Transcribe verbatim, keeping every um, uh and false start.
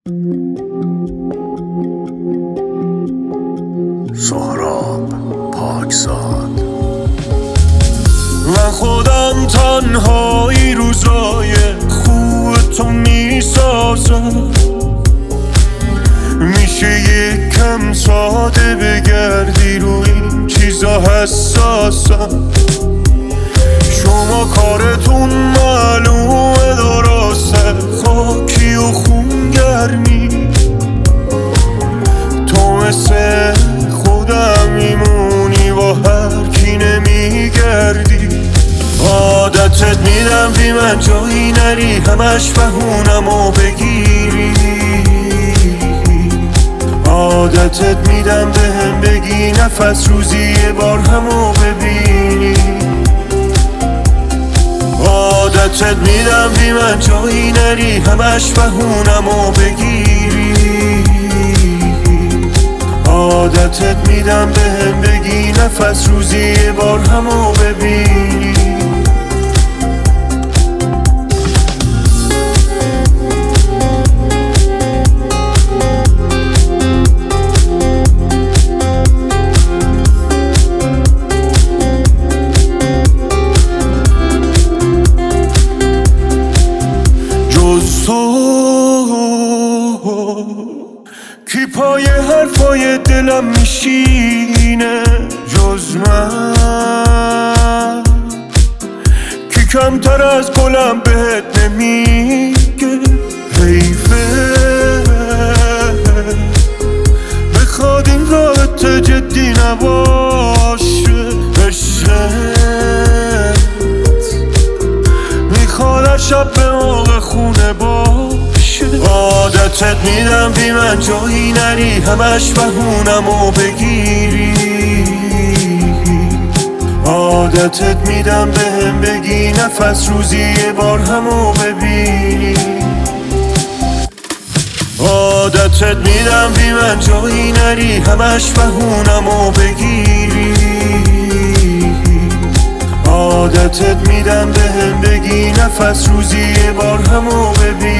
سهراب پاکزاد. من خودم تنهایی روزای خوب تو میسازم. میشه یکم ساده بگردی روی این چیزا حساسم. شما کارتون معلومه درسته، خاکی و خونگرمی. تو مثل خودم میمونی، با هر کی نمیگردی. عادتت میدم بی من جایی نری، همش بهونم و بگیری. عادتت میدم به هم بگی نفس روزی یه بار همو ببینی. عادتت میدم بی من جایی نری، همش بهونم و بگیری. عادتت میدم به هم بگی نفس روزی یه بار همو ببینی. جز تو کی پای حرفای دلم میشینه؟ جز من کی کمتر از گلم بهت نمیگه؟ حیفه بخواد این رابطه جدی نباشه. عشقت میخواد شب به موقع خونه باشه. عادتت میدم بی من جایی نری، همش بهونم و بگیری. عادتت میدم به هم بگی نفس روزی یه بار همو ببینی. عادتت میدم بی من جایی نری، همش بهونم و بگیری. عادتت میدم به هم بگی نفس روزی یه بار همو ببینی.